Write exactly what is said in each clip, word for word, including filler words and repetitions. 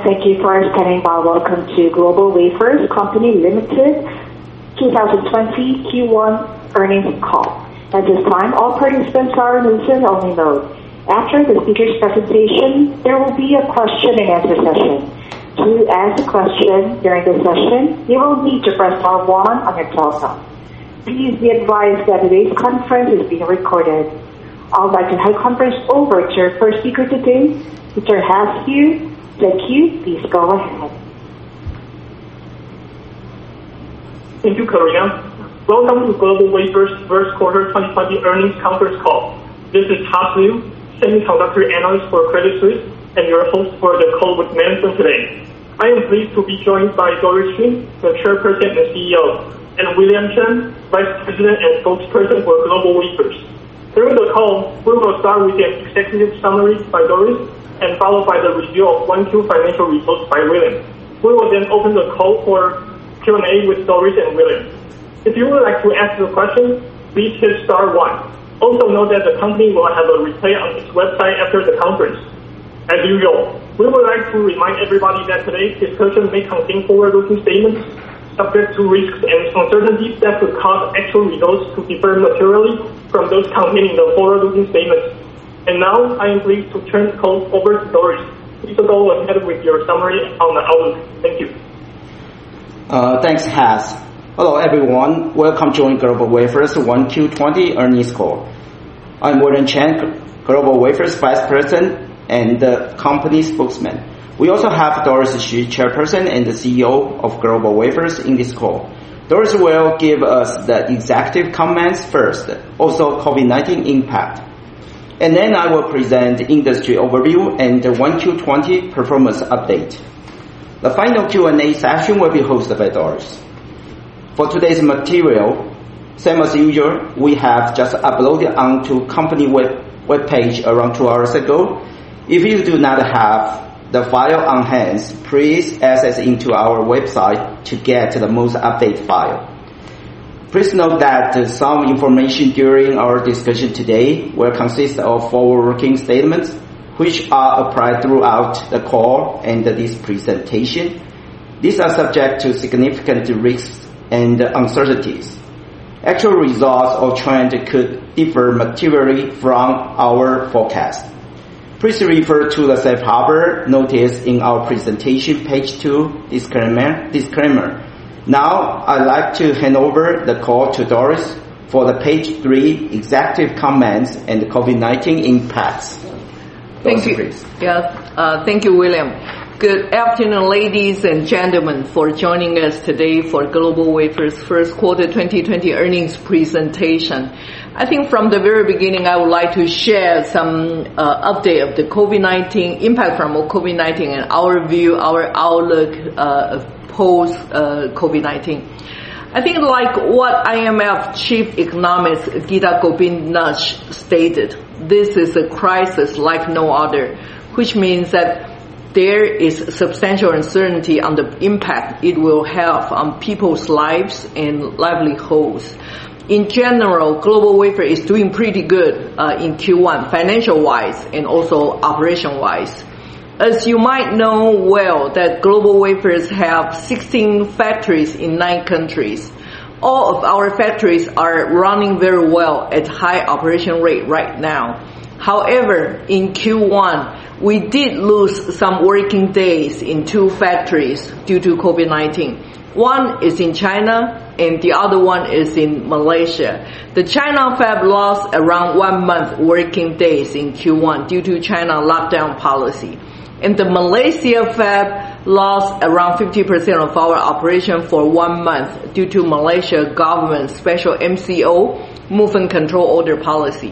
Thank you for standing by. Welcome to Global Wafers Company Limited twenty twenty Q one earnings call. At this time, all participants are in listen-only mode. After the speaker's presentation, there will be a question and answer session. To ask a question during the session, you will need to press star one on your telephone. Please be advised that today's conference is being recorded. I would like to hand the conference over to our first speaker today, Mister Has Hu. Thank you. Please go ahead. Thank you, Karina. Welcome to Global Wafers first quarter twenty twenty earnings conference call. This is Has Hu, semiconductor analyst for Credit Suisse, and your host for the call with management today. I am pleased to be joined by Doris Hsu, the chairperson and C E O, and William Chen, vice president and spokesperson for Global Wafers. During the call, we will start with an executive summary by Doris, and followed by the review of one Q financial results by William. We will then open the call for Q and A with Doris and William. If you would like to ask a question, please hit star one. Also note that the company will have a replay on its website after the conference. As usual, we would like to remind everybody that today's discussion may contain forward-looking statements subject to risks and uncertainties that could cause actual results to differ materially from those contained in the forward-looking statements. And now, I am pleased to turn the call over to Doris. Please go ahead with your summary on the outlook. Thank you. Uh, thanks, Has. Hello, everyone. Welcome to Global Wafers one Q twenty earnings call. I'm William Chen, Global Wafers Vice President and the company spokesman. We also have Doris Hsu, Chairperson and the C E O of Global Wafers in this call. Doris will give us the executive comments first, also COVID nineteen impact. And then I will present the industry overview and the one Q twenty performance update. The final Q and A session will be hosted by Doris. For today's material, same as usual, we have just uploaded onto company web, web page around two hours ago. If you do not have the file on hand, please access into our website to get the most updated file. Please note that uh, some information during our discussion today will consist of forward-looking statements which are applied throughout the call and this presentation. These are subject to significant risks and uncertainties. Actual results or trend could differ materially from our forecast. Please refer to the safe harbor notice in our presentation, page two, disclaimer. disclaimer. Now, I'd like to hand over the call to Doris for the page three executive comments and COVID nineteen impacts. Thank Doris, you. Please. Yeah, uh, thank you, William. Good afternoon, ladies and gentlemen, for joining us today for Global Wafers first quarter twenty twenty earnings presentation. I think from the very beginning, I would like to share some uh, update of the COVID nineteen impact from COVID nineteen and our view, our outlook uh, post uh, COVID nineteen. I think like what I M F chief economist Gita Gopinath stated, this is a crisis like no other, which means that there is substantial uncertainty on the impact it will have on people's lives and livelihoods. In general, Global Wafer is doing pretty good uh, in Q one, financial-wise and also operation-wise. As you might know well, that Global Wafers have sixteen factories in nine countries. All of our factories are running very well at high operation rate right now. However, in Q one, we did lose some working days in two factories due to COVID nineteen. One is in China and the other one is in Malaysia. The China fab lost around one month working days in Q one due to China lockdown policy. And the Malaysia fab lost around fifty percent of our operation for one month due to Malaysia government special M C O, movement control order policy.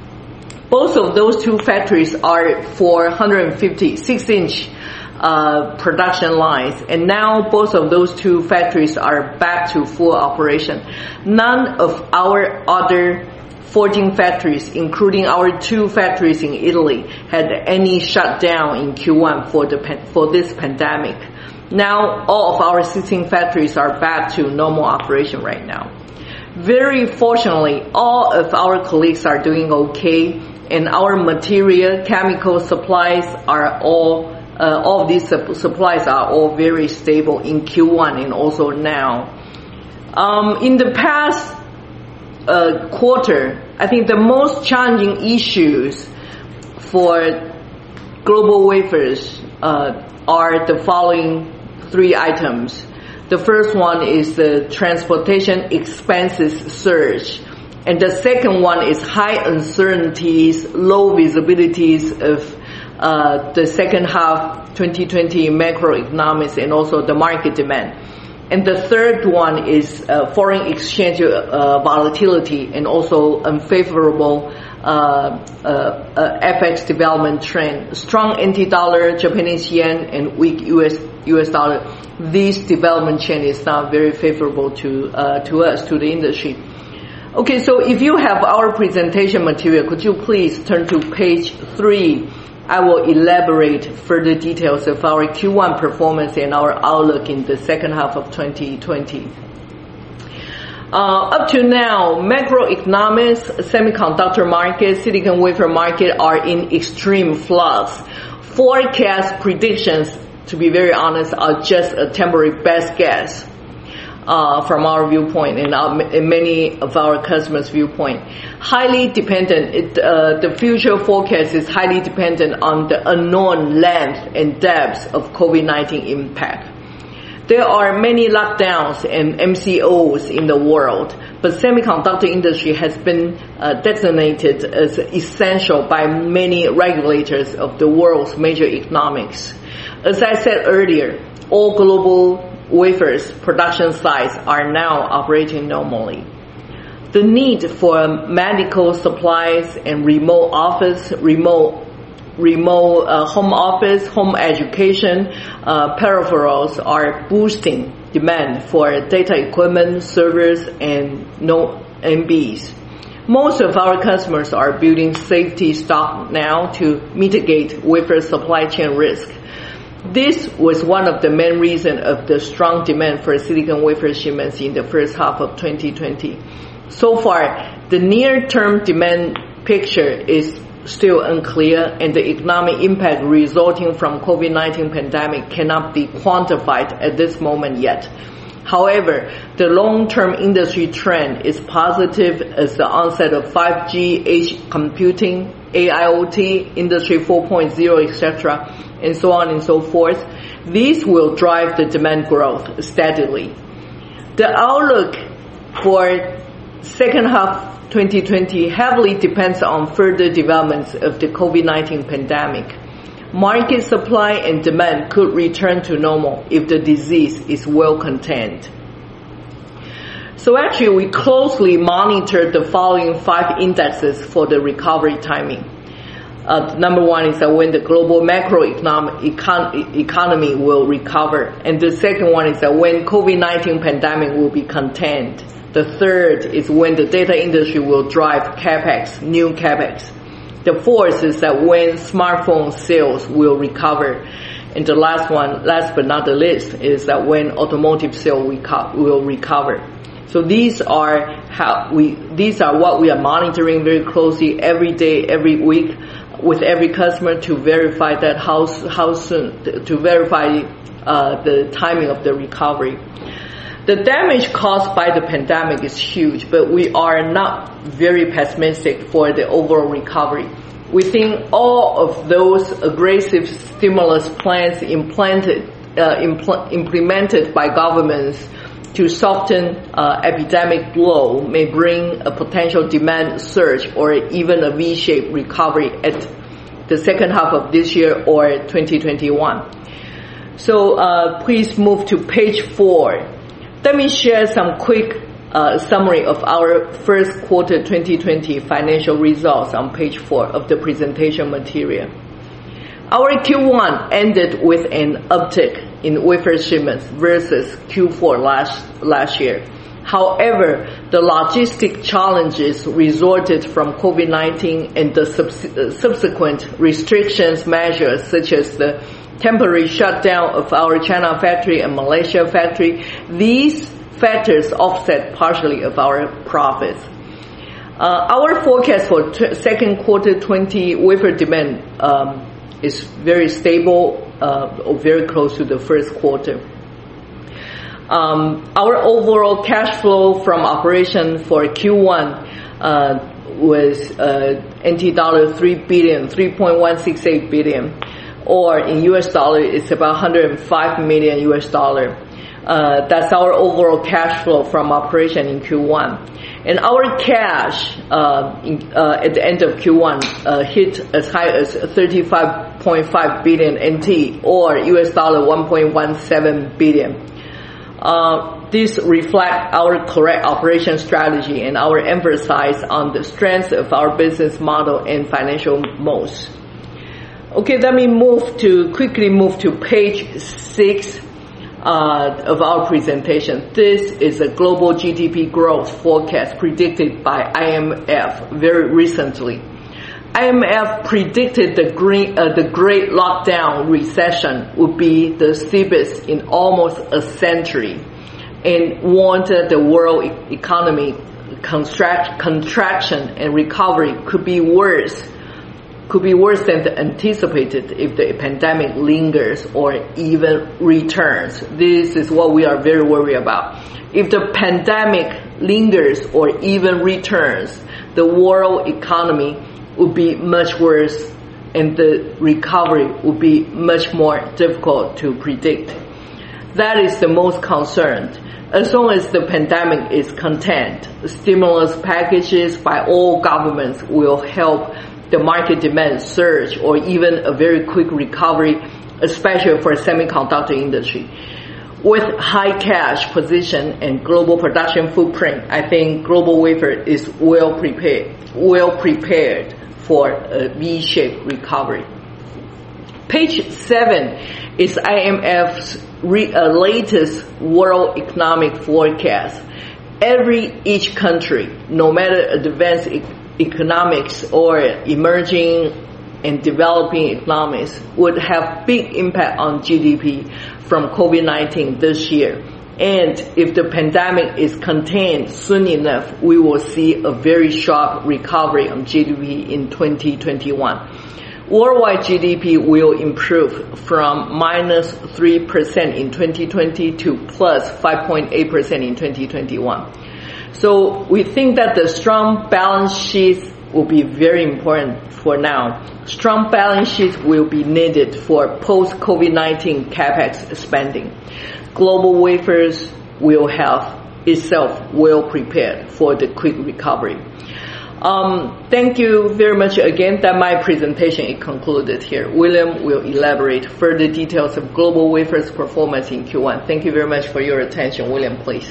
Both of those two factories are for one hundred fifty six inch uh, production lines, and now both of those two factories are back to full operation. None of our other fourteen factories, including our two factories in Italy, had any shutdown in Q one for the for this pandemic. Now all of our sixteen factories are back to normal operation right now. Very fortunately, all of our colleagues are doing okay, and our material, chemical supplies are all uh, all of these sup- supplies are all very stable in Q one and also now. Um, in the past uh, quarter, I think the most challenging issues for GlobalWafers uh, are the following three items. The first one is the transportation expenses surge. And the second one is high uncertainties, low visibilities of uh, the second half twenty twenty macroeconomics and also the market demand. And the third one is uh, foreign exchange uh, volatility and also unfavorable uh, uh, uh, F X development trend. Strong N T dollar, Japanese yen, and weak U S U S dollar. This development trend is not very favorable to uh, to us, to the industry. Okay, so if you have our presentation material, could you please turn to page three? I will elaborate further details of our Q one performance and our outlook in the second half of twenty twenty. Uh, up to now, macroeconomics, semiconductor market, silicon wafer market are in extreme flux. Forecast predictions, to be very honest, are just a temporary best guess. Uh, from our viewpoint and, our, and many of our customers' viewpoint. Highly dependent, it, uh, the future forecast is highly dependent on the unknown length and depth of COVID nineteen impact. There are many lockdowns and M C Os in the world, but semiconductor industry has been uh, designated as essential by many regulators of the world's major economics. As I said earlier, all global wafers production sites are now operating normally. The need for medical supplies and remote office, remote, remote uh, home office, home education uh, peripherals are boosting demand for data equipment, servers, and no N Bs. Most of our customers are building safety stock now to mitigate wafer supply chain risk. This was one of the main reasons of the strong demand for silicon wafer shipments in the first half of twenty twenty. So far, the near-term demand picture is still unclear, and the economic impact resulting from COVID nineteen pandemic cannot be quantified at this moment yet. However, the long-term industry trend is positive as the onset of five G, edge computing, A I O T, Industry four point oh, et cetera, and so on and so forth. These will drive the demand growth steadily. The outlook for second half twenty twenty heavily depends on further developments of the COVID nineteen pandemic. Market supply and demand could return to normal if the disease is well contained. So actually, we closely monitor the following five indexes for the recovery timing. Uh, number one is that when the global macroeconomic econ- economy will recover. And the second one is that when COVID nineteen pandemic will be contained. The third is when the data industry will drive capex, new capex. The fourth is that when smartphone sales will recover. And the last one, last but not the least, is that when automotive sales will recover. So these are how we, these are what we are monitoring very closely every day, every week, with every customer to verify that how how soon to verify uh, the timing of the recovery. The damage caused by the pandemic is huge, but we are not very pessimistic for the overall recovery. We think all of those aggressive stimulus plans implanted, uh, impl- implemented by governments to soften uh, epidemic blow may bring a potential demand surge or even a V-shaped recovery at the second half of this year or twenty twenty-one. So uh, please move to page four. Let me share some quick uh, summary of our first quarter twenty twenty financial results on page four of the presentation material. Our Q one ended with an uptick in wafer shipments versus Q four last last year. However, the logistic challenges resulted from COVID nineteen and the subs- subsequent restrictions measures such as the temporary shutdown of our China factory and Malaysia factory, these factors offset partially of our profits. Uh, our forecast for t- second quarter twenty wafer demand um, is very stable uh, or very close to the first quarter. Um, our overall cash flow from operation for Q one uh, was uh, N T dollar three billion, three point one six eight billion, or in U S dollar, it's about one hundred five million U S dollar. Uh, that's our overall cash flow from operation in Q one. And our cash uh, in, uh, at the end of Q one uh, hit as high as thirty-five point five billion N T, or U S dollar one point one seven billion. Uh, this reflects our correct operation strategy and our emphasis on the strength of our business model and financial modes. Okay, let me move to quickly move to page six uh, of our presentation. This is a global G D P growth forecast predicted by I M F very recently. I M F predicted the, green, uh, the Great Lockdown recession would be the steepest in almost a century, and warned the world e- economy contract, contraction and recovery could be worse, could be worse than anticipated if the pandemic lingers or even returns. This is what we are very worried about. If the pandemic lingers or even returns, the world economy would be much worse and the recovery would be much more difficult to predict. That is the most concerned. As long as the pandemic is contained, stimulus packages by all governments will help the market demand surge or even a very quick recovery, especially for semiconductor industry. With high cash position and global production footprint, I think GlobalWafers is well prepared, well prepared for a V-shaped recovery. Page seven is I M F's re, uh, latest world economic forecast. Every each country, no matter advanced e- economics or emerging and developing economies, would have big impact on G D P from COVID nineteen this year. And if the pandemic is contained soon enough, we will see a very sharp recovery on G D P in twenty twenty-one. Worldwide G D P will improve from minus three percent in twenty twenty to plus five point eight percent in twenty twenty-one. So we think that the strong balance sheet will be very important for now. Strong balance sheet will be needed for post-COVID nineteen capex spending. GlobalWafers will have itself well prepared for the quick recovery. Um, thank you very much again. That my presentation is concluded here. William will elaborate further details of GlobalWafers' performance in Q one. Thank you very much for your attention. William, please.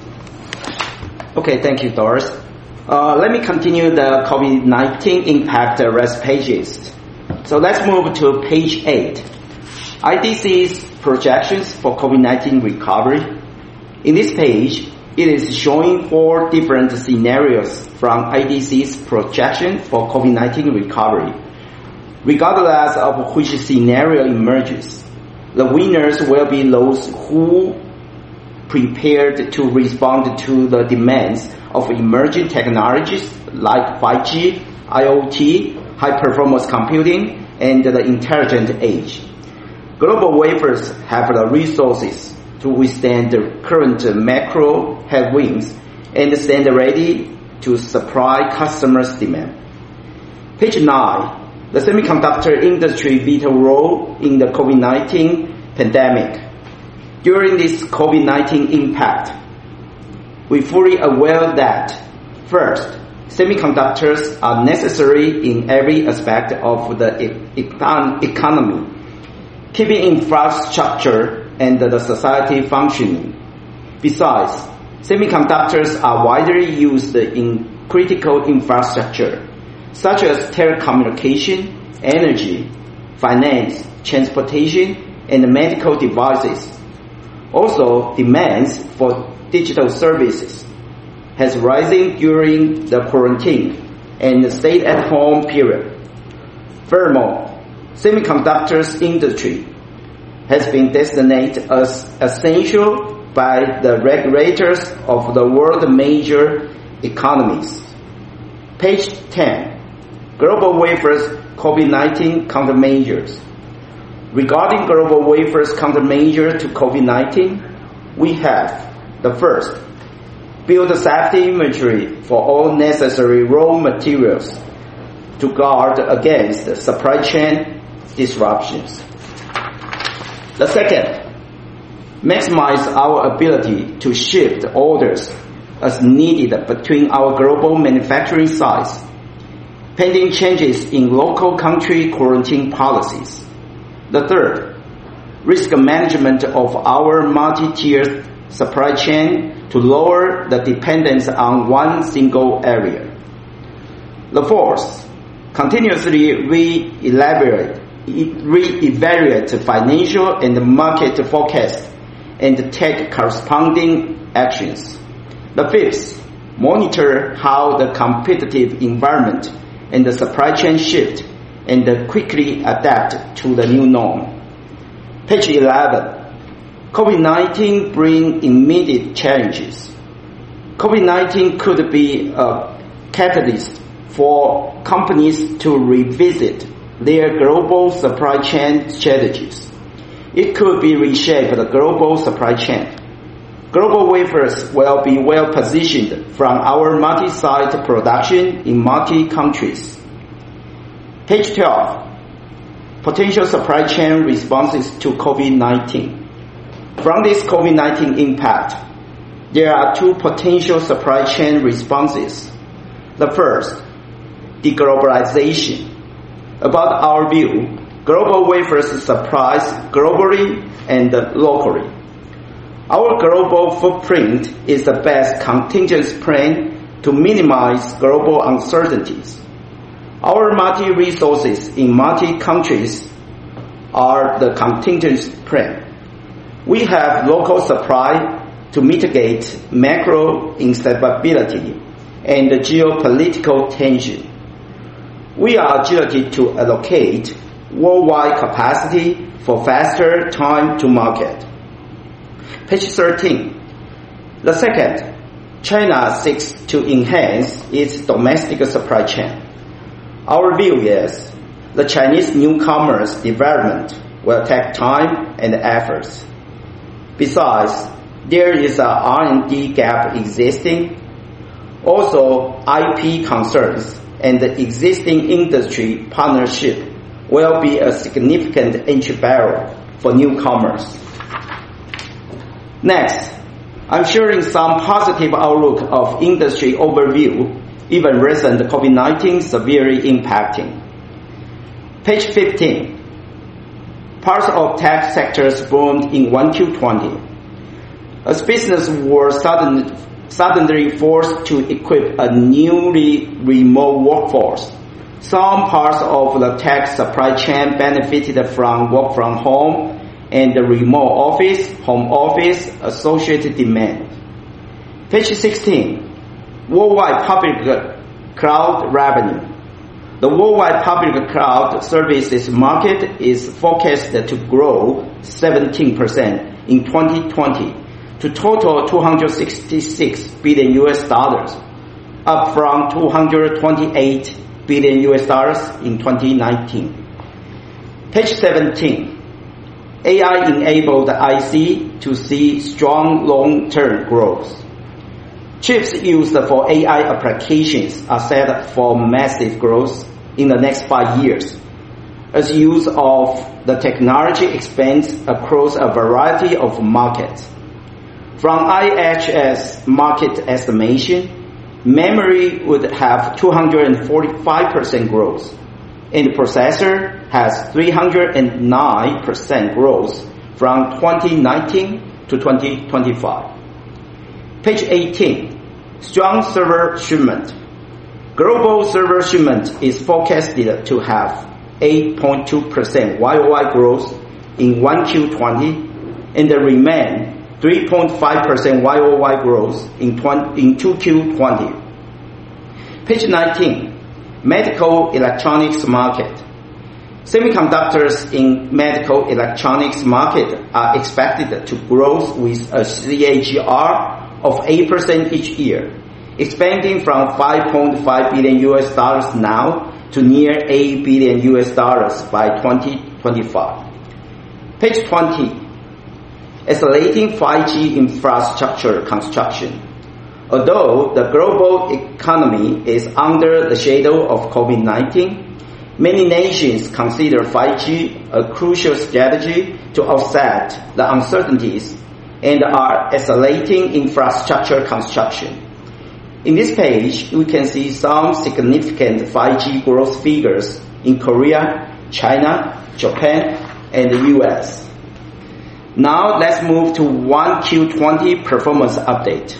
Okay, thank you, Doris. Uh, let me continue the COVID nineteen impact uh, rest pages. So let's move to page eight. I D C's projections for COVID nineteen recovery. In this page, it is showing four different scenarios from I D C's projection for COVID nineteen recovery. Regardless of which scenario emerges, the winners will be those who prepared to respond to the demands of emerging technologies like five G, IoT, high-performance computing, and the intelligent age. GlobalWafers have the resources to withstand the current macro headwinds and stand ready to supply customers' demand. Page nine, the semiconductor industry vital role in the COVID nineteen pandemic. During this COVID nineteen impact, we fully aware that, first, semiconductors are necessary in every aspect of the e- economy, keeping infrastructure and the society functioning. Besides, semiconductors are widely used in critical infrastructure, such as telecommunication, energy, finance, transportation, and medical devices. Also, demands for digital services has risen during the quarantine and stay-at-home period. Furthermore, semiconductors industry has been designated as essential by the regulators of the world major economies. Page ten, GlobalWafers COVID nineteen countermeasures. Regarding GlobalWafers countermeasure to COVID nineteen, we have the first, build a safety inventory for all necessary raw materials to guard against supply chain disruptions. The second, maximize our ability to shift orders as needed between our global manufacturing sites, pending changes in local country quarantine policies. The third, risk management of our multi-tiered supply chain to lower the dependence on one single area. The fourth, continuously re-evaluate, re-evaluate financial and market forecasts and take corresponding actions. The fifth, monitor how the competitive environment and the supply chain shift and quickly adapt to the new norm. Page eleven. COVID nineteen brings immediate challenges. COVID nineteen could be a catalyst for companies to revisit their global supply chain strategies. It could be reshape the global supply chain. GlobalWafers will be well positioned from our multi-site production in multi-countries. Page twelve. Potential supply chain responses to COVID nineteen. From this COVID nineteen impact, there are two potential supply chain responses. The first, deglobalization. About our view, GlobalWafers supplies globally and locally. Our global footprint is the best contingency plan to minimize global uncertainties. Our multi-resources in multi-countries are the contingency plan. We have local supply to mitigate macro instability and geopolitical tension. We are agility to allocate worldwide capacity for faster time to market. Page thirteen. The second, China seeks to enhance its domestic supply chain. Our view is the Chinese newcomers' development will take time and efforts. Besides, there is an R and D gap existing. Also, I P concerns and the existing industry partnership will be a significant entry barrier for newcomers. Next, I'm sharing some positive outlook of industry overview, even recent COVID nineteen severely impacting. Page fifteen. Parts of tech sectors boomed in one Q twenty. As business were sudden, suddenly forced to equip a newly remote workforce, some parts of the tech supply chain benefited from work from home and the remote office, home office associated demand. Page sixteen. Worldwide public cloud revenue. The worldwide public cloud services market is forecasted to grow seventeen percent in twenty twenty to total two hundred sixty-six billion U S dollars, up from two hundred twenty-eight billion U S dollars in twenty nineteen. Page seventeen. A I-enabled I C to see strong long-term growth. Chips used for A I applications are set for massive growth in the next five years, as use of the technology expands across a variety of markets. From I H S market estimation, memory would have two hundred forty-five percent growth, and processor has three hundred nine percent growth from twenty nineteen to twenty twenty-five. Page eighteen. Strong server shipment. Global server shipment is forecasted to have eight point two percent Y O Y growth in one Q twenty and remain three point five percent Y O Y growth in, in two Q twenty. Page nineteen. Medical electronics market. Semiconductors in medical electronics market are expected to grow with a C A G R of eight percent each year, expanding from five point five billion U S dollars now to near eight billion U S dollars by twenty twenty-five. Page twenty. Accelerating five G infrastructure construction. Although the global economy is under the shadow of COVID nineteen, many nations consider five G a crucial strategy to offset the uncertainties and are accelerating infrastructure construction. In this page, we can see some significant five G growth figures in Korea, China, Japan, and the U S. Now let's move to one Q twenty performance update.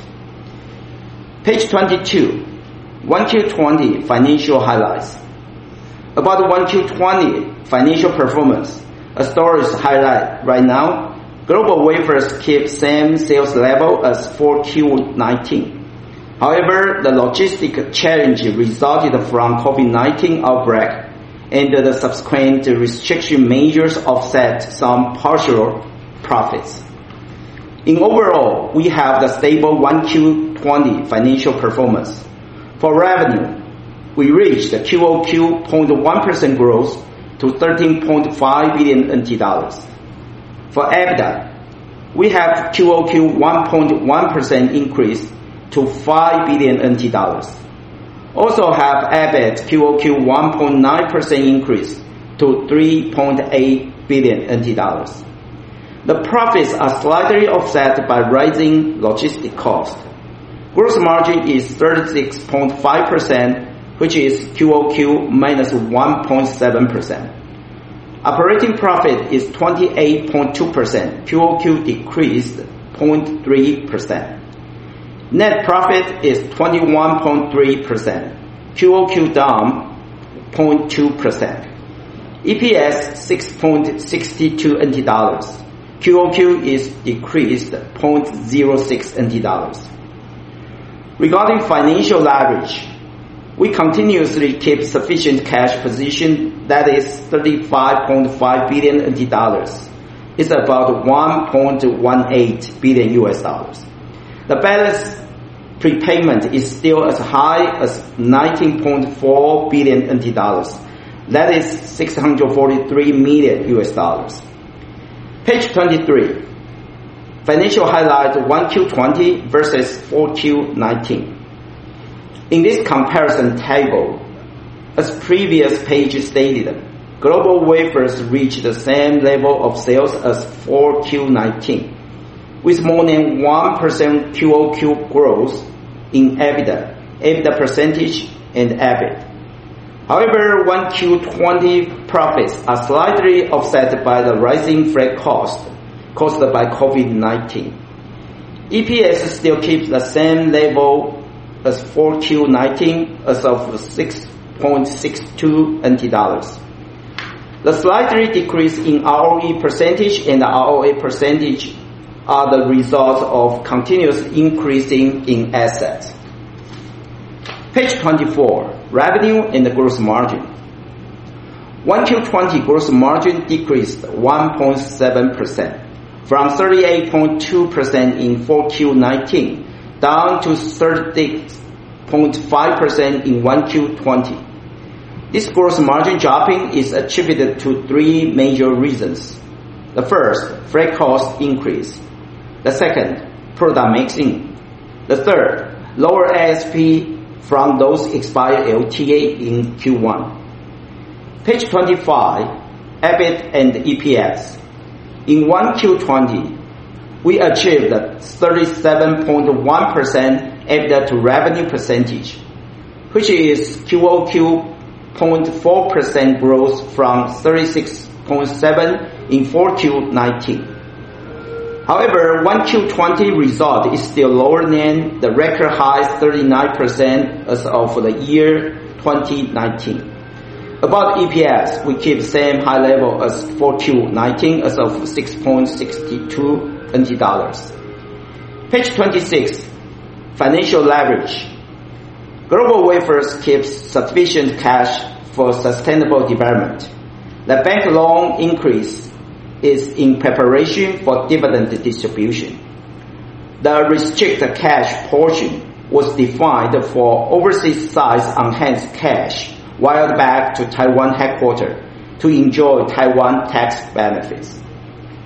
Page twenty-two, one Q twenty financial highlights. About one Q twenty financial performance, a story is highlight right now. GlobalWafers keep same sales level as four Q nineteen. However, the logistic challenge resulted from COVID nineteen outbreak and the subsequent restriction measures offset some partial profits. In overall, we have the stable one Q twenty financial performance. For revenue, we reached the Q O Q zero point one percent growth to thirteen point five billion N T dollars. For EBITDA, we have Q O Q one point one percent increase to five billion N T dollars. Also have E B I T Q O Q one point nine percent increase to three point eight billion N T dollars. The profits are slightly offset by rising logistic cost. Gross margin is thirty-six point five percent, which is Q O Q minus one point seven percent. Operating profit is twenty-eight point two percent, Q O Q decreased zero point three percent. Net profit is twenty-one point three percent, Q O Q down zero point two percent. E P S six point six two N T dollars. Q O Q is decreased zero point zero six N T dollars. Regarding financial leverage, we continuously keep sufficient cash position that is thirty-five point five billion N T dollars. It's about one point one eight billion U S dollars. The balance prepayment is still as high as nineteen point four billion N T dollars. That is six hundred forty-three million U S dollars. Page twenty-three. Financial highlight one Q twenty versus four Q nineteen. In this comparison table, as previous page stated, GlobalWafers reached the same level of sales as four Q nineteen, with more than one percent Q O Q growth in EBITDA, EBITDA percentage, and E B I T. However, one Q twenty profits are slightly offset by the rising freight cost caused by COVID nineteen. E P S still keeps the same level as four Q nineteen as of six point six two N T dollars. The slightly decrease in R O E percentage and R O A percentage are the result of continuous increasing in assets. Page twenty-four. Revenue and the gross margin. one Q twenty gross margin decreased one point seven percent from thirty-eight point two percent in four Q nineteen down to thirty point five percent in one Q twenty. This gross margin dropping is attributed to three major reasons. The first, freight cost increase. The second, product mixing. The third, lower A S P from those expired L T A in Q one. Page twenty-five, E B I T and E P S. In one Q twenty, we achieved a thirty-seven point one percent EBITDA to revenue percentage, which is Q O Q zero point four percent growth from thirty-six point seven in four Q nineteen. However, one Q twenty result is still lower than the record high thirty-nine percent as of the year twenty nineteen. About E P S, we keep the same high level as four Q nineteen as of six point six two N T dollars. Page twenty-six, financial leverage. GlobalWafers keeps sufficient cash for sustainable development. The bank loan increase is in preparation for dividend distribution. The restricted cash portion was defined for overseas size enhanced cash wired back to Taiwan headquarters to enjoy Taiwan tax benefits.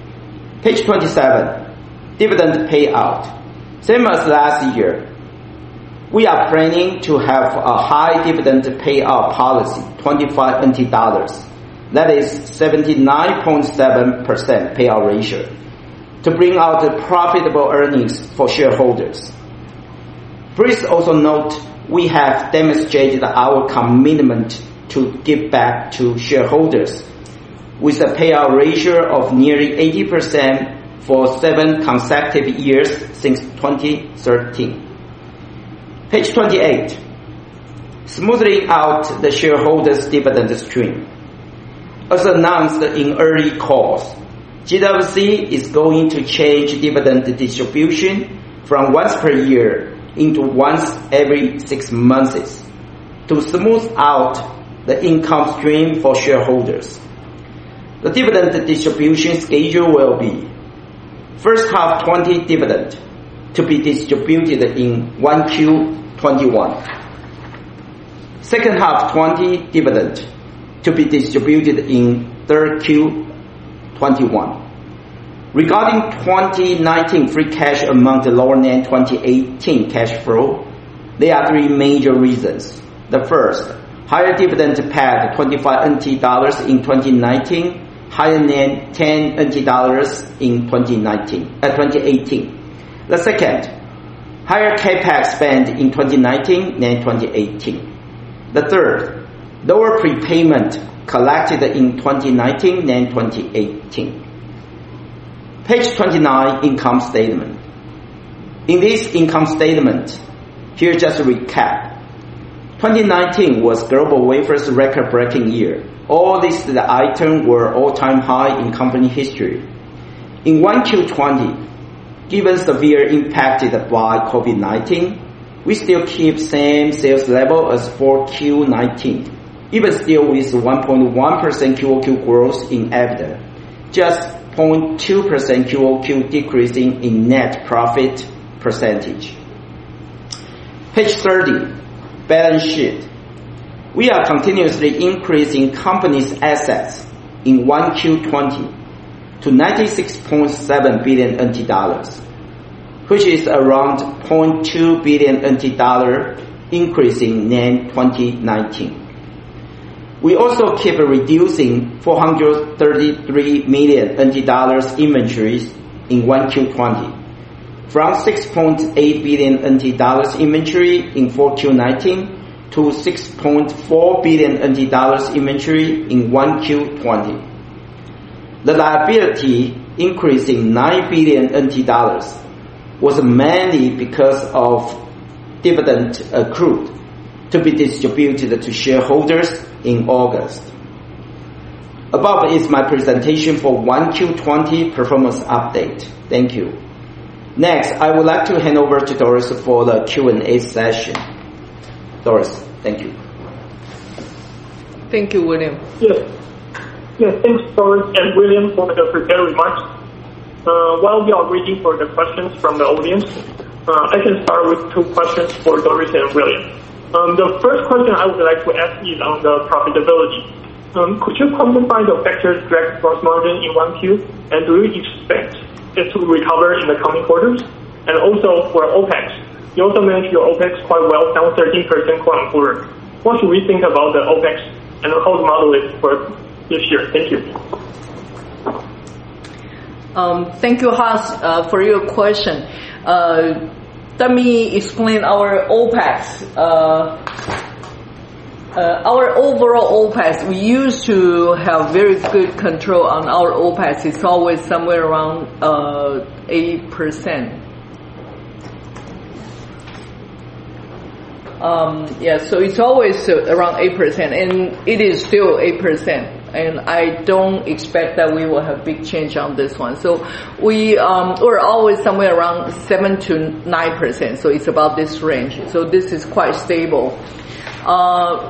Page twenty-seven, dividend payout. Same as last year. We are planning to have a high dividend payout policy, twenty-five N T dollars. That is seventy-nine point seven percent payout ratio, to bring out the profitable earnings for shareholders. Please also note we have demonstrated our commitment to give back to shareholders with a payout ratio of nearly eighty percent for seven consecutive years since twenty thirteen. Page twenty-eight, smoothing out the shareholders' dividend stream. As announced in early calls, G W C is going to change dividend distribution from once per year into once every six months to smooth out the income stream for shareholders. The dividend distribution schedule will be: first half twenty dividend to be distributed in one Q twenty-one. Second half twenty dividend to be distributed in third Q twenty-one. Regarding twenty nineteen free cash amount lower than twenty eighteen cash flow, there are three major reasons. The first, higher dividend paid twenty-five N T dollars in twenty nineteen, higher than ten N T dollars in twenty nineteen, uh, twenty eighteen. The second, higher capex spend in twenty nineteen than twenty eighteen. The third, lower prepayment collected in twenty nineteen than twenty eighteen. Page twenty-nine, income statement. In this income statement, here just a recap. twenty nineteen was GlobalWafers' record-breaking year. All listed items were all-time high in company history. In one Q twenty, given severe impacted by COVID nineteen, we still keep same sales level as four Q nineteen, even still with one point one percent Q O Q growth in EBITDA, just zero point two percent Q O Q decreasing in net profit percentage. Page thirty, balance sheet. We are continuously increasing company's assets in one Q twenty to ninety-six point seven billion N T dollars, which is around zero point two billion N T dollars increasing than twenty nineteen. We also keep reducing four hundred thirty-three million N T dollars inventories in one Q twenty, from six point eight billion N T dollars inventory in four Q nineteen to six point four billion N T dollars inventory in one Q twenty. The liability increasing nine billion N T dollars was mainly because of dividend accrued to be distributed to shareholders in August. Above is my presentation for one Q twenty performance update. Thank you. Next, I would like to hand over to Doris for the Q and A session. Doris, thank you. Thank you, William. Yes. Yes, thanks, Doris and William, for the prepared remarks. Uh, while we are waiting for the questions from the audience, uh, I can start with two questions for Doris and William. Um, the first question I would like to ask is on the profitability. Um, could you quantify the factors drag gross margin in one Q, and do you expect it to recover in the coming quarters? And also for OPEX, you also managed your OPEX quite well, down thirteen percent quarter on quarter. What should we think about the OPEX and how to model it for this year? Thank you. Um, thank you, Haas, uh, for your question. Uh, let me explain our OPEX. Uh, uh, our overall OPEX, we used to have very good control on our OPEX. It's always somewhere around uh, eight percent. Um, yeah, so it's always uh, around eight percent, and it is still eight percent. And I don't expect that we will have big change on this one. So we, um, we're always somewhere around seven to nine percent. So it's about this range. So this is quite stable. Uh,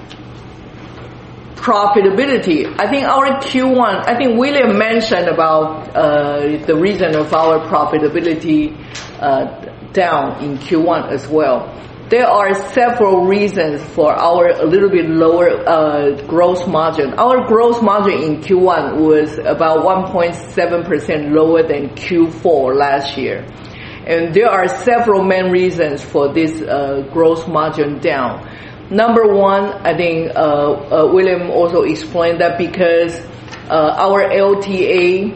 profitability. I think our Q one, I think William mentioned about, uh, the reason of our profitability, uh, down in Q one as well. there are several reasons for our a little bit lower uh, gross margin. Our gross margin in Q one was about one point seven percent lower than Q four last year. And there are several main reasons for this uh, gross margin down. Number one, I think uh, uh, William also explained that because uh, our L T A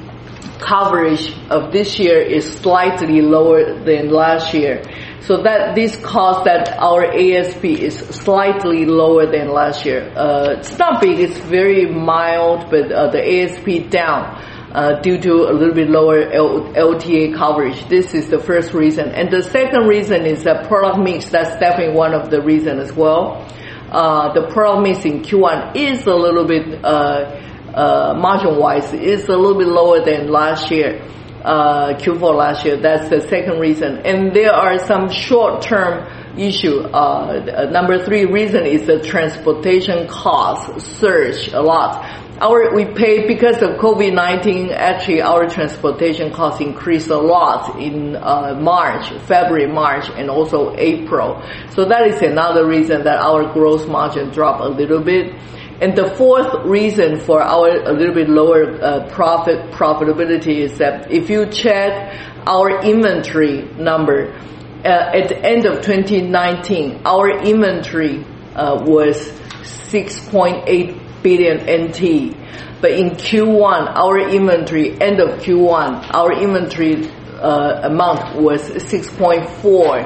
coverage of this year is slightly lower than last year. So that this caused that our A S P is slightly lower than last year. Uh, it's not big, it's very mild, but uh, the A S P down uh, due to a little bit lower L- LTA coverage. This is the first reason. And the second reason is that product mix. That's definitely one of the reasons as well. Uh, the product mix in Q one is a little bit, uh, uh, margin-wise, is a little bit lower than last year. Uh, Q four last year. That's the second reason. And there are some short-term issue. Uh, number three reason is the transportation costs surge a lot. Our, we pay, because of COVID nineteen, actually our transportation costs increased a lot in, uh, March, February, March, and also April. So that is another reason that our gross margin dropped a little bit. And the fourth reason for our a little bit lower uh, profit profitability is that if you check our inventory number uh, at the end of twenty nineteen, our inventory uh, was six point eight billion N T. But in Q one, our inventory, end of Q one, our inventory uh, amount was six point four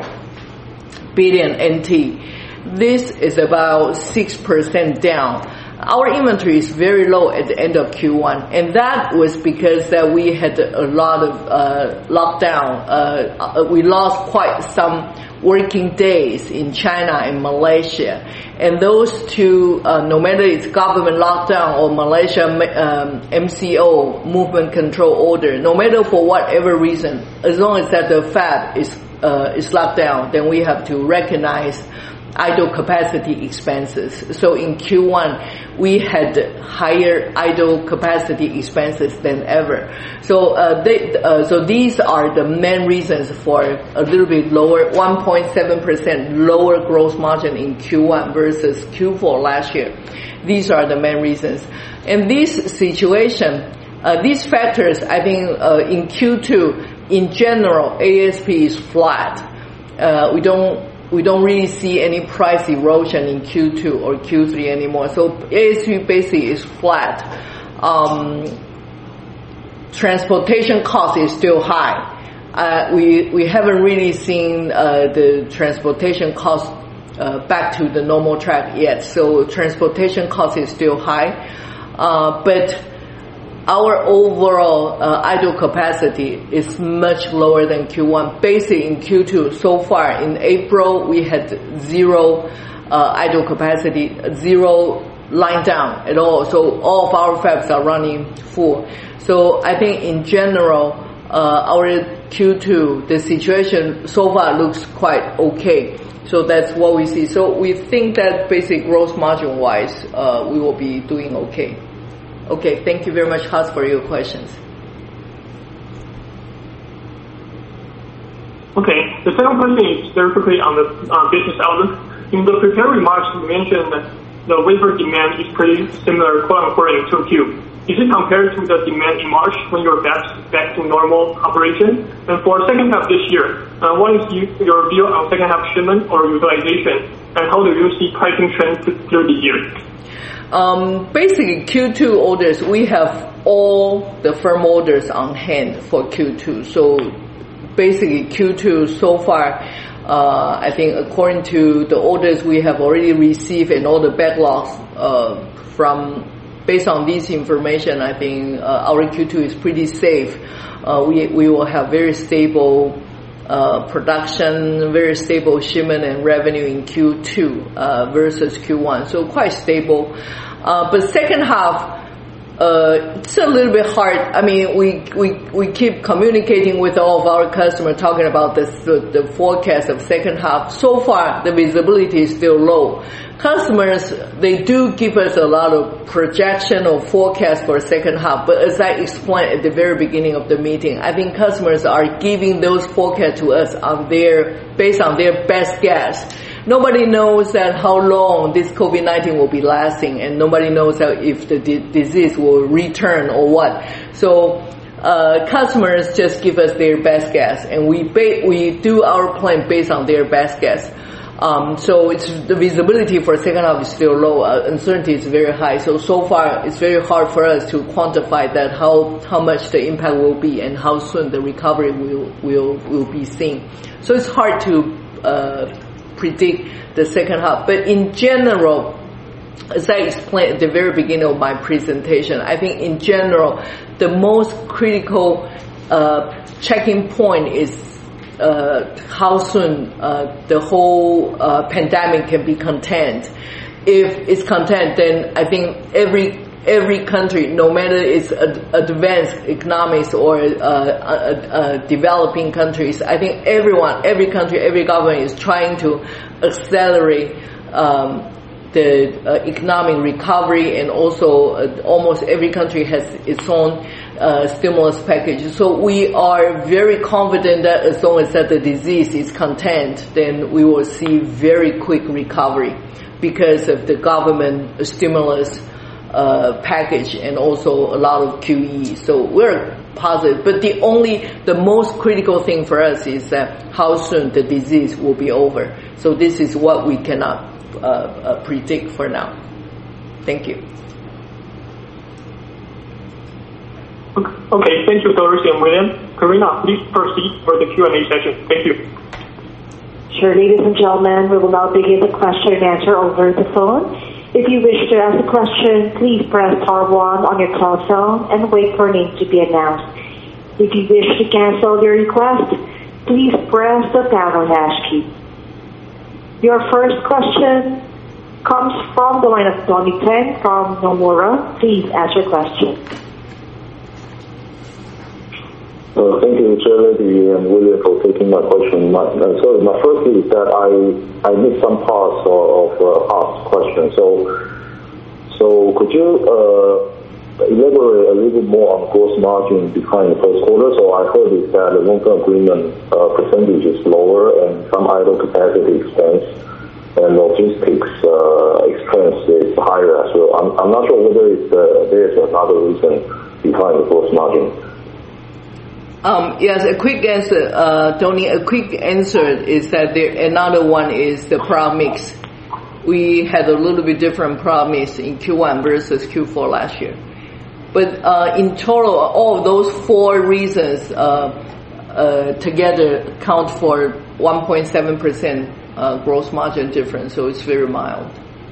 billion N T. This is about six percent down. Our inventory is very low at the end of Q one, and that was because that we had a lot of uh, lockdown. Uh, we lost quite some working days in China and Malaysia, and those two, uh, no matter it's government lockdown or Malaysia um, M C O, movement control order, no matter for whatever reason, as long as that the fab is uh, is locked down, then we have to recognize idle capacity expenses. So in Q one, we had higher idle capacity expenses than ever. So uh, they, uh, so these are the main reasons for a little bit lower, one point seven percent lower gross margin in Q one versus Q four last year. These are the main reasons. And this situation, uh, these factors, I think uh, in Q two, in general, A S P is flat. Uh, we don't We don't really see any price erosion in Q two or Q three anymore. So A S P basically is flat. Um, transportation cost is still high. Uh, we we haven't really seen uh, the transportation cost uh, back to the normal track yet. So transportation cost is still high, uh, but our overall uh, idle capacity is much lower than Q one. Basically in Q two, so far in April, we had zero uh, idle capacity, zero line down at all. So all of our fabs are running full. So I think in general, uh, our Q two, the situation so far looks quite okay. So that's what we see. So we think that basic gross margin wise, uh, we will be doing okay. Okay, thank you very much, Haas, for your questions. Okay, the second question is very quickly on the uh, business outlook. In the prepared remarks, you mentioned that the wafer demand is pretty similar, quote unquote, in two Q. Is it compared to the demand in March when you're back, back to normal operation? And for second half this year, uh, what is you, your view on second half shipment or utilization? And how do you see pricing trends through the year? Um, basically, Q two orders, we have all the firm orders on hand for Q two. So basically, Q two so far, uh, I think according to the orders we have already received and all the backlogs uh, from, based on this information, I think uh, our Q two is pretty safe. Uh, we we will have very stable Uh, production, very stable shipment and revenue in Q two uh, versus Q one, so quite stable. Uh, but second half, Uh, it's a little bit hard. I mean, we, we, we keep communicating with all of our customers talking about this, the, the forecast of second half. So far, the visibility is still low. Customers, they do give us a lot of projection or forecast for second half, but as I explained at the very beginning of the meeting, I think customers are giving those forecasts to us on their, based on their best guess. Nobody knows that how long this COVID nineteen will be lasting, and nobody knows that if the di- disease will return or what. So, uh, customers just give us their best guess, and we ba- we do our plan based on their best guess. Um, so it's, the visibility for second half is still low. Uh, uncertainty is very high. So, so far it's very hard for us to quantify that how, how much the impact will be and how soon the recovery will, will, will be seen. So it's hard to, uh, predict the second half. But in general, as I explained at the very beginning of my presentation, I think in general, the most critical, uh, checking point is Uh, how soon uh, the whole uh, pandemic can be contained. If it's contained, then I think every every country, no matter it's ad- advanced economies or uh, uh, uh, developing countries, I think everyone, every country, every government is trying to accelerate um, the uh, economic recovery, and also uh, almost every country has its own Uh, stimulus package. So we are very confident that as long as that the disease is contained, then we will see very quick recovery because of the government stimulus uh, package and also a lot of Q E. So we're positive. But the only, the most critical thing for us is that how soon the disease will be over. So this is what we cannot uh, uh, predict for now. Thank you. Okay, thank you, Dorothy and William. Karina, please proceed for the Q and A session. Thank you. Sure, ladies and gentlemen, we will now begin the question and answer over the phone. If you wish to ask a question, please press star one on your telephone and wait for a name to be announced. If you wish to cancel your request, please press the pound or hash key. Your first question comes from the line of Tony Teng from Nomura. Please ask your question. Uh, thank you, Chairlady and William, for taking my question. My, uh, so my first is that I I missed some parts of, of uh, asked question. So so could you uh, elaborate a little bit more on gross margin behind the first quarter? So I heard is that the long-term agreement uh, percentage is lower and some idle capacity expense and logistics uh, expense is higher as well. I'm I'm not sure whether it's uh, there's another reason behind the gross margin. Um, yes, a quick answer, uh, Tony, a quick answer is that there, another one is the product mix. We had a little bit different product mix in Q one versus Q four last year. But, uh, in total, all of those four reasons, uh, uh, together count for one point seven percent, uh, gross margin difference, so it's very mild.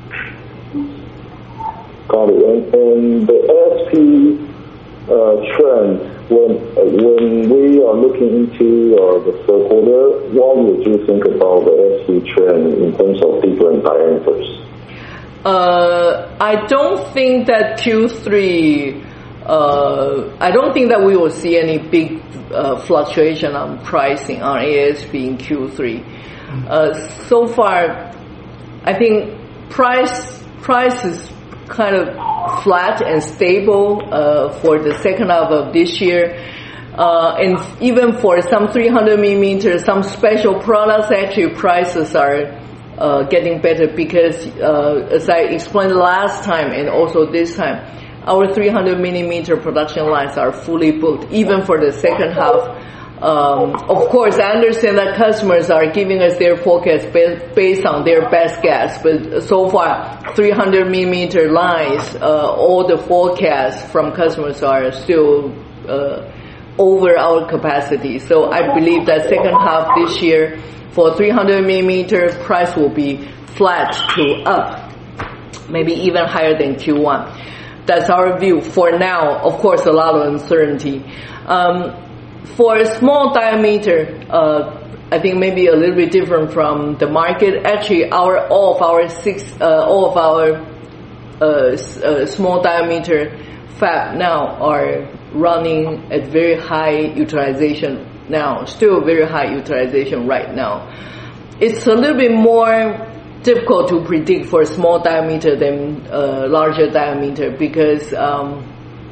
Got it. And, and the A S P, uh, trend, When uh, when we are looking into uh, the third quarter, what would you think about the A S P trend in terms of different diameters? Uh, I don't think that Q three, uh, I don't think that we will see any big uh, fluctuation on pricing on A S P in Q three. Uh, so far, I think price price is kind of flat and stable uh, for the second half of this year, uh, and even for some three hundred millimeter, some special products, actually prices are uh, getting better because, uh, as I explained last time and also this time, our three hundred millimeter production lines are fully booked, even for the second half. Um, of course, I understand that customers are giving us their forecast based on their best guess, but so far, three hundred millimeter lines, uh, all the forecasts from customers are still uh, over our capacity. So I believe that second half this year, for three hundred millimeter, price will be flat to up, maybe even higher than Q one. That's our view for now. Of course, a lot of uncertainty. Um, For a small diameter, uh, I think maybe a little bit different from the market. Actually, our all of our six, uh, all of our uh, uh, small diameter fab now are running at very high utilization now, still very high utilization right now. It's a little bit more difficult to predict for small diameter than uh, larger diameter because um,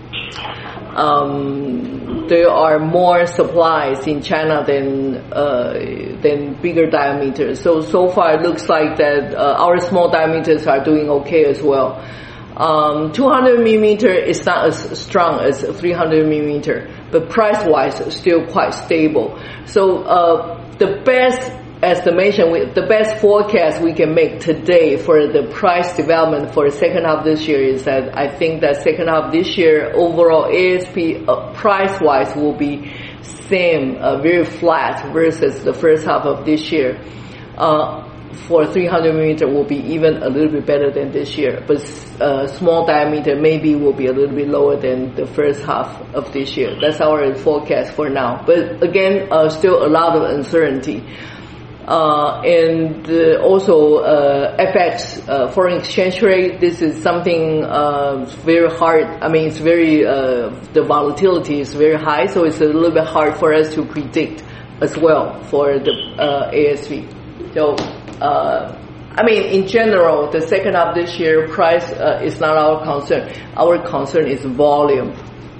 um, there are more supplies in China than uh, than bigger diameters. So so far it looks like that uh, our small diameters are doing okay as well. Um, two hundred millimeter is not as strong as three hundred millimeter, but price-wise still quite stable. So uh, the best estimation, the best forecast we can make today for the price development for the second half this year is that I think that second half this year overall A S P uh, price-wise will be same, uh, very flat versus the first half of this year. Uh, for three hundred millimeter will be even a little bit better than this year, but uh, small diameter maybe will be a little bit lower than the first half of this year. That's our forecast for now. But again, uh, still a lot of uncertainty. Uh, and uh, also uh, F X, uh, foreign exchange rate, this is something uh, very hard. I mean, it's very, uh, the volatility is very high, so it's a little bit hard for us to predict as well for the uh, A S P. So, uh, I mean, in general, the second half this year, price uh, is not our concern. Our concern is volume.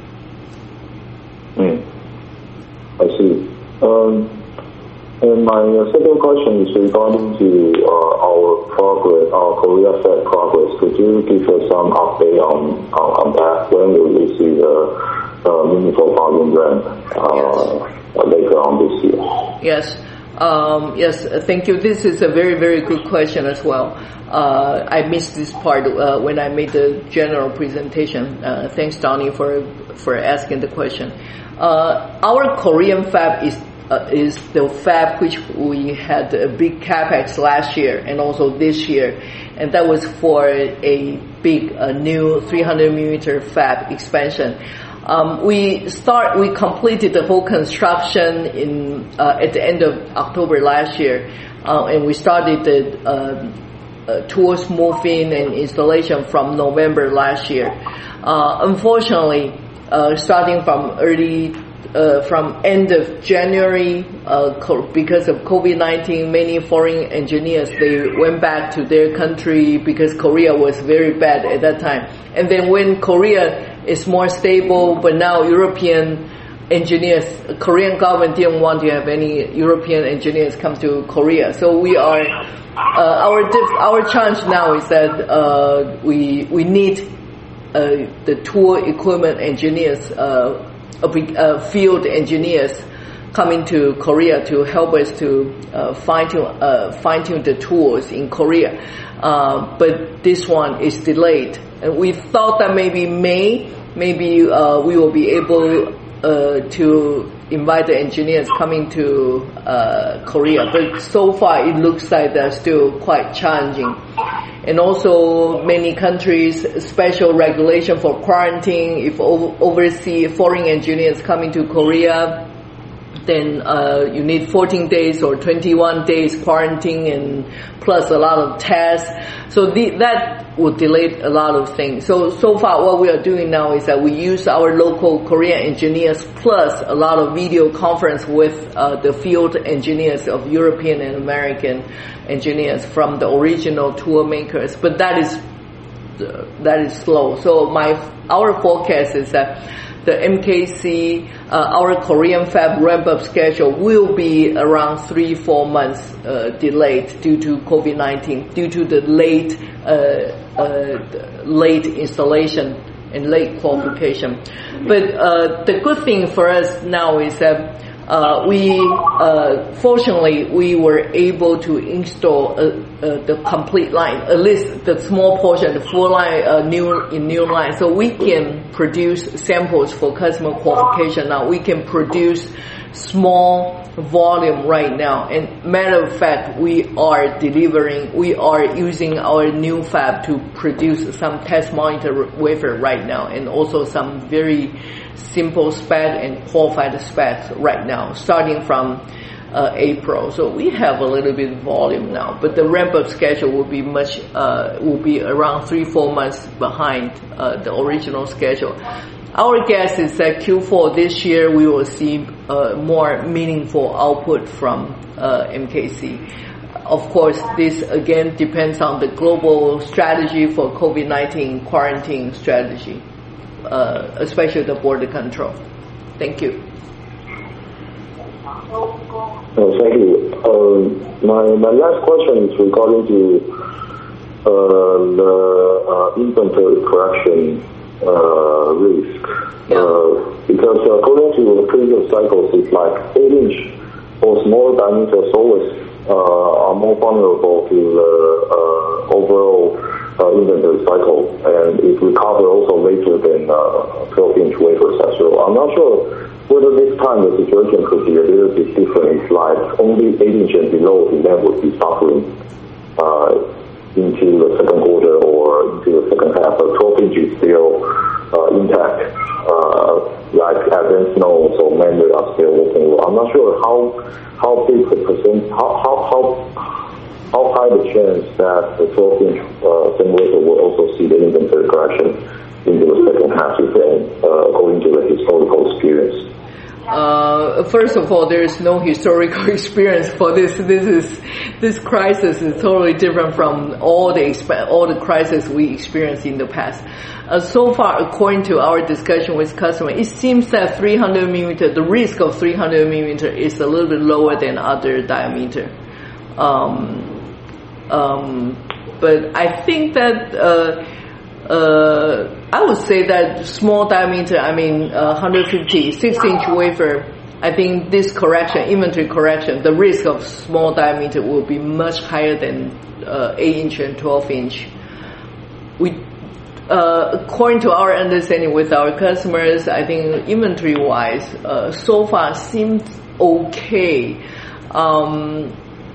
Mm. I see. Um, and my uh, second question is regarding to uh, our progress, our Korea Fab progress. Could you give us some update on, on, on that? When will we see the uh, meaningful volume ramp uh, yes. later on this year? Yes. Um, yes, thank you. This is a very, very good question as well. Uh, I missed this part uh, when I made the general presentation. Uh, thanks, Donnie, for for asking the question. Uh, our Korean fab is uh, is the fab which we had a big capex last year and also this year, and that was for a big uh, new three hundred millimeter fab expansion. Um, we start. We completed the whole construction in uh, at the end of October last year, uh, and we started the uh, uh, tools moving and installation from November last year. Uh, unfortunately, uh, starting from early, uh, from end of January, uh, co- because of COVID nineteen, many foreign engineers they went back to their country because Korea was very bad at that time. And then when Korea is more stable, but now European engineers, Korean government didn't want to have any European engineers come to Korea. So we are, uh, our diff, our challenge now is that uh, we we need uh, the tool equipment engineers, uh, uh, field engineers coming to Korea to help us to uh, fine tune uh, fine tune the tools in Korea. Uh, but this one is delayed. And we thought that maybe May, maybe uh, we will be able uh, to invite the engineers coming to uh, Korea. But so far, it looks like they're still quite challenging. And also, many countries, special regulation for quarantine. If over- overseas foreign engineers coming to Korea, then uh, you need fourteen days or twenty-one days quarantine and plus a lot of tests. So the, that would delay a lot of things. So, so far what we are doing now is that we use our local Korean engineers plus a lot of video conference with uh, the field engineers of European and American engineers from the original tool makers. But that is, uh, that is slow. So my, our forecast is that the M K C, uh, our Korean fab ramp-up schedule will be around three, four months uh, delayed due to COVID nineteen, due to the late, uh, uh, late installation and late qualification. But uh, the good thing for us now is that uh, we, uh, fortunately, we were able to install uh, uh, the complete line, at least the small portion, the full line, uh, new in new line. So we can produce samples for customer qualification now. We can produce small volume right now. And matter of fact, we are delivering, we are using our new fab to produce some test monitor wafer right now, and also some very simple spec and qualified specs right now, starting from uh, April. So we have a little bit of volume now, but the ramp-up schedule will be much, uh, will be around three, four months behind uh, the original schedule. Our guess is that Q four this year we will see uh, more meaningful output from uh, M K C. Of course, this again depends on the global strategy for COVID nineteen quarantine strategy, uh, especially the border control. Thank you. Oh, thank you. Uh, my my last question is regarding to uh, the uh, inventory correction uh, risk. Yeah. Uh, because according to the previous cycles, it's like eight inch or smaller diameters always uh, are more vulnerable to the uh, overall uh, inventory cycle, and it recover also later than uh, twelve inch wafers as well. I'm not sure whether this time the situation could be a little bit different. It's like only eight inch and below demand would be suffering uh, into the second quarter or into the second half, but twelve inch is still uh, intact. Uh, like advanced nodes or memory are still working well. I'm not sure how how big the percent, how how how, how high the chance that the twelve inch uh, simulator will also see the inventory correction into the second half, if any, uh, according to the historical experience. Uh, first of all, there is no historical experience for this. This is this crisis is totally different from all the exp- all the crises we experienced in the past. Uh, so far, according to our discussion with customers, it seems that three hundred millimeter, the risk of three hundred millimeter is a little bit lower than other diameter. Um, um, but I think that. Uh, Uh, I would say that small diameter, I mean uh, one hundred fifty, six inch wafer, I think this correction, inventory correction, the risk of small diameter will be much higher than uh, eight inch and twelve inch. We, uh, according to our understanding with our customers, I think inventory wise, uh, so far seems okay. Um,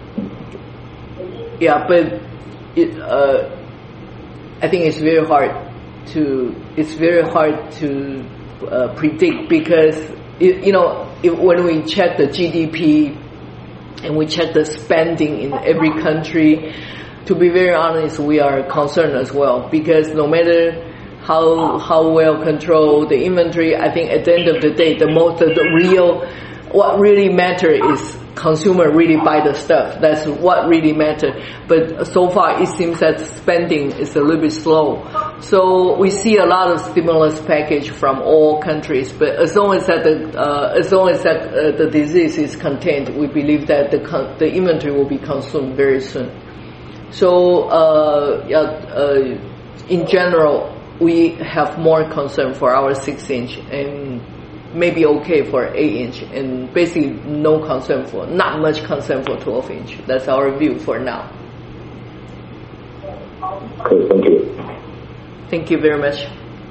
yeah, but it, uh, I think it's very hard to it's very hard to uh, predict because it, you know if, when we check the G D P and we check the spending in every country, to be very honest, we are concerned as well because no matter how how well controlled the inventory, I think at the end of the day, the most of the real what really matter is consumer really buy the stuff. That's what really matters. But so far, it seems that spending is a little bit slow. So we see a lot of stimulus package from all countries. But as long as that the uh, as long as that uh, the disease is contained, we believe that the con- the inventory will be consumed very soon. So uh, yeah, uh, in general, we have more concern for our six inch and maybe okay for eight inch, and basically no concern for, not much concern for twelve inch. That's our view for now. Okay, thank you. Thank you very much.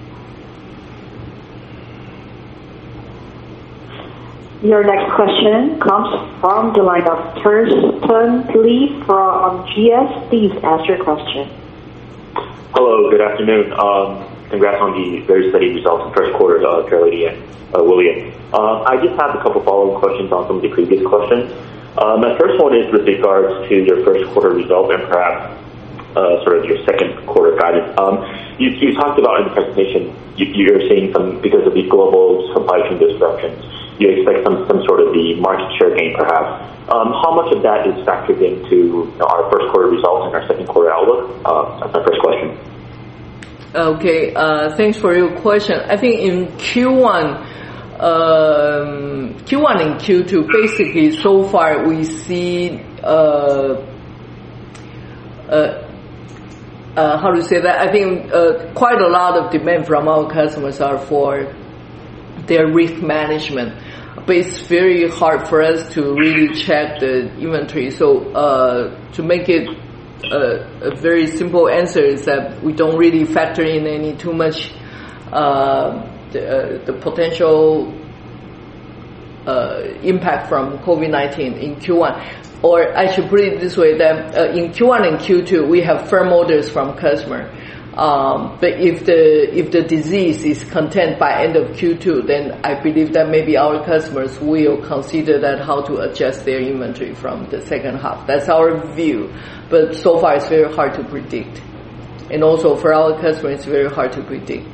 Your next question comes from the line of Thurston Lee from G S. Please ask your question. Hello, good afternoon. Um, congrats on the very steady results in first quarter, uh, Charlie and uh, William. Uh, I just have a couple follow-up questions on some of the previous questions. Uh, my first one is with regards to your first quarter result and perhaps uh, sort of your second quarter guidance. Um, you, you talked about in the presentation you, you're seeing some, because of the global supply chain disruptions, you expect some, some sort of the market share gain perhaps. Um, how much of that is factored into you know, our first quarter results and our second quarter outlook? Uh, that's my first question. Okay, uh, thanks for your question. I think in Q one, um, Q one and Q two, basically so far we see, uh, uh, uh, how to say that? I think uh, quite a lot of demand from our customers are for their risk management. But it's very hard for us to really check the inventory. So uh, to make it uh, a very simple answer is that we don't really factor in any too much uh, the, uh, the potential uh, impact from COVID nineteen in Q one. Or I should put it this way, that uh, in Q one and Q two we have firm orders from customer. Um, but if the if the disease is contained by end of Q two, then I believe that maybe our customers will consider that how to adjust their inventory from the second half. That's our view. But so far it's very hard to predict. And also for our customers it's very hard to predict.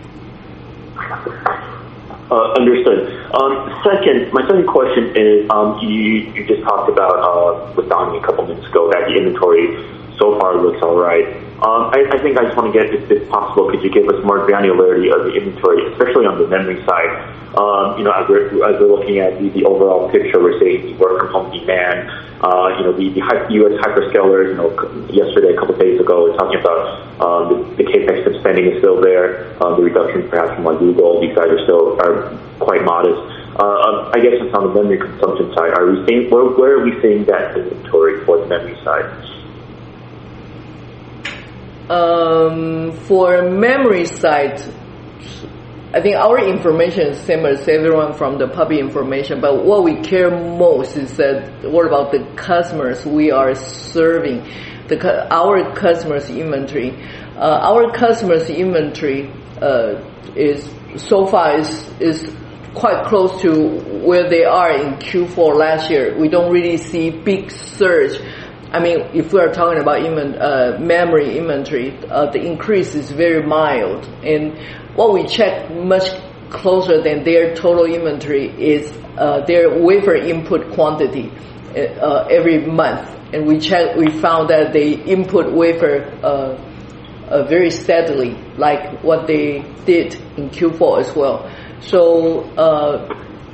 Uh, understood. Um, second, my second question is, um, you, you just talked about, uh, with Donnie a couple minutes ago, that the inventory so far looks alright. Um, I, I think I just want to get, if it's possible, could you give us more granularity of the inventory, especially on the memory side? Um, you know, as we're, as we're looking at the, the overall picture, we're seeing the work from home demand, uh, you know, the, the U S hyperscalers, you know, yesterday, a couple of days ago, we're talking about, um, the, the capex spending is still there, um, the reduction perhaps from like Google, these guys are still, are quite modest. Uh, I guess it's on the memory consumption side. Are we seeing, where, where are we seeing that inventory for the memory side? Um, for memory side, I think our information is same as everyone from the public information, but what we care most is that what about the customers we are serving, the our customers' inventory. Uh, our customers' inventory uh, is so far is is quite close to where they are in Q four last year. We don't really see big surge. I mean, if we are talking about even, uh, memory inventory, uh, the increase is very mild. And what we check much closer than their total inventory is uh, their wafer input quantity uh, every month. And we check, we found that they input wafer uh, uh, very steadily, like what they did in Q four as well. So uh,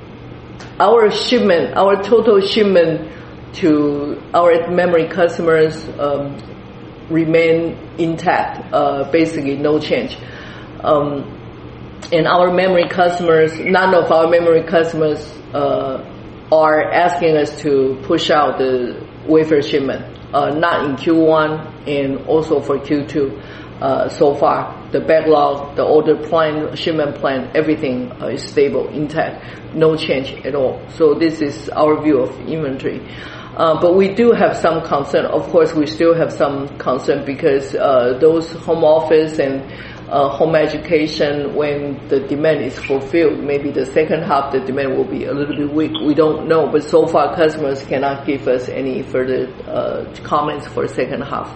our shipment, our total shipment to our memory customers um, remain intact, uh, basically no change. Um, and our memory customers, none of our memory customers uh, are asking us to push out the wafer shipment, uh, not in Q one and also for Q two. Uh, so far, the backlog, the order plan, shipment plan, everything uh, is stable, intact, no change at all. So this is our view of inventory. Uh, but we do have some concern. Of course, we still have some concern because uh, those home office and uh, home education, when the demand is fulfilled, maybe the second half the demand will be a little bit weak. We don't know. But so far, customers cannot give us any further uh, comments for second half.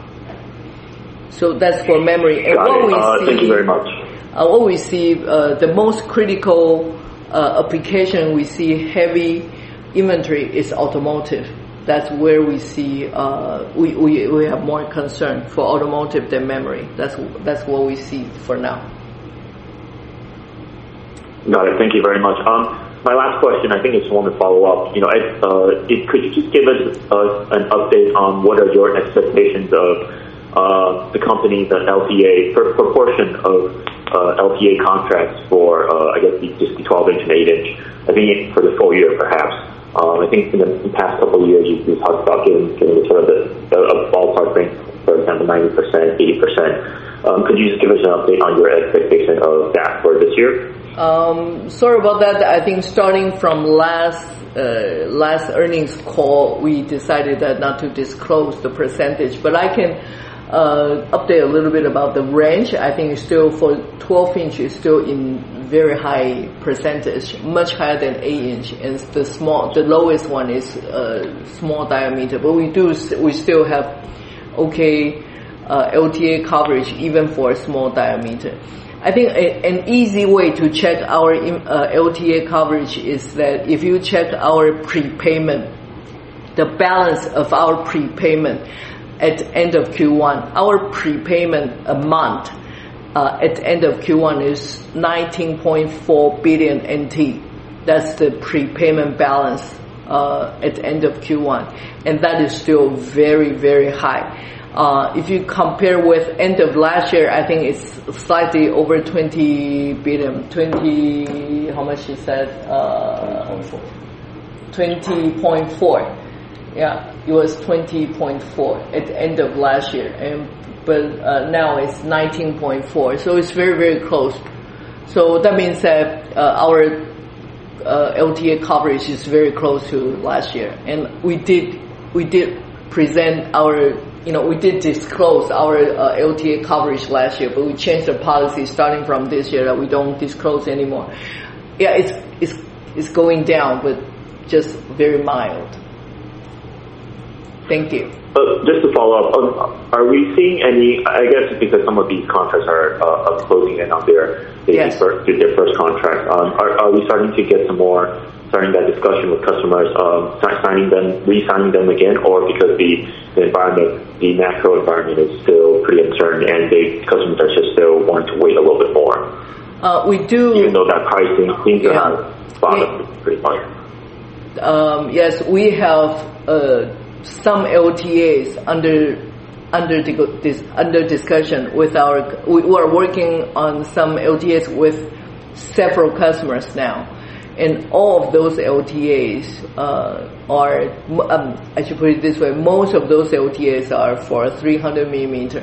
So that's for memory. And Got what it. we Uh, see, thank you very much. Uh, what we see, uh, the most critical uh, application we see heavy inventory is automotive. That's where we see uh, we, we we have more concern for automotive than memory. That's that's what we see for now. Got it. Thank you very much. Um, my last question, I think I just want to follow up. You know, it, uh, it, could you just give us uh, an update on what are your expectations of uh, the company, the L T A, per proportion of uh, L T A contracts for, uh, I guess, the, just the twelve inch and eight inch, I think for the full year perhaps. Um, I think in the past couple of years you, you talked about giving, giving sort of the, the a ballpark range, for example, ninety percent, eighty percent. Um, could you just give us an update on your expectation of that for this year? Um, sorry about that. I think starting from last uh, last earnings call, we decided that not to disclose the percentage, but I can uh, update a little bit about the range. I think it's still for twelve inch is still in very high percentage, much higher than eight inch, and the small, the lowest one is uh, small diameter. But we do, we still have okay uh, L T A coverage even for a small diameter. I think a, an easy way to check our uh, L T A coverage is that if you check our prepayment, the balance of our prepayment at the end of Q one, our prepayment amount uh, at the end of Q one is nineteen point four billion N T. That's the prepayment balance uh, at the end of Q one, and that is still very, very high. Uh, if you compare with end of last year, I think it's slightly over twenty billion. twenty, how much is that? Uh, twenty point four. Yeah, it was twenty point four at the end of last year, and but uh, now it's nineteen point four. So it's very, very close. So that means that uh, our uh, L T A coverage is very close to last year, and we did we did present our you know, we did disclose our uh, L T A coverage last year, but we changed the policy starting from this year that we don't disclose anymore. Yeah, it's it's it's going down, but just very mild. Thank you. Uh, just to follow up, um, are we seeing any? I guess because some of these contracts are, uh, are closing in on their yes. first, their first contract. Um, are, are we starting to get some more? Starting that discussion with customers, um, signing them, re-signing them again, or because the, the environment, the macro environment is still pretty uncertain, and the customers are just still wanting to wait a little bit more. Uh, we do, even though that pricing seems to yeah. have bottomed yeah. pretty much. Um, yes, we have uh, some L T As under under this under discussion with our. We are working on some L T As with several customers now. And all of those L T As uh, are, um, I should put it this way, most of those L T As are for three hundred millimeter.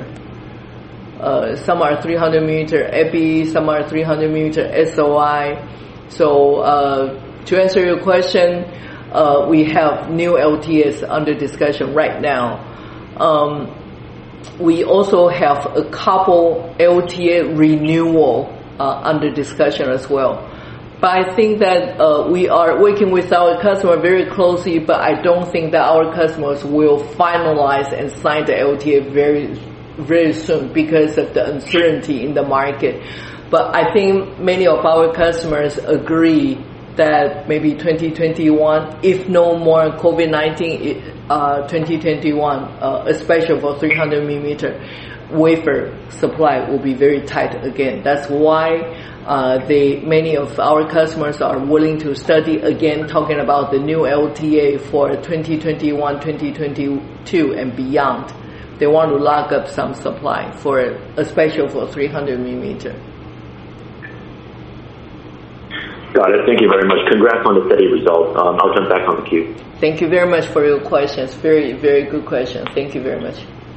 Uh, some are three hundred millimeter epi, some are three hundred millimeter S O I. So uh, to answer your question, uh, we have new L T As under discussion right now. Um, we also have a couple L T A renewal uh, under discussion as well. But I think that uh, we are working with our customer very closely, but I don't think that our customers will finalize and sign the L T A very, very soon because of the uncertainty in the market. But I think many of our customers agree that maybe twenty twenty-one, if no more COVID nineteen, uh, twenty twenty-one, uh, especially for three hundred millimeter wafer supply will be very tight again. That's why Uh, they, many of our customers are willing to study again, talking about the new L T A for twenty twenty-one, twenty twenty-two and beyond. They want to lock up some supply for, especially for three hundred millimeter. Got it. Thank you very much. Congrats on the steady results. Um, I'll jump back on the queue. Thank you very much for your questions. Very, very good questions. Thank you very much.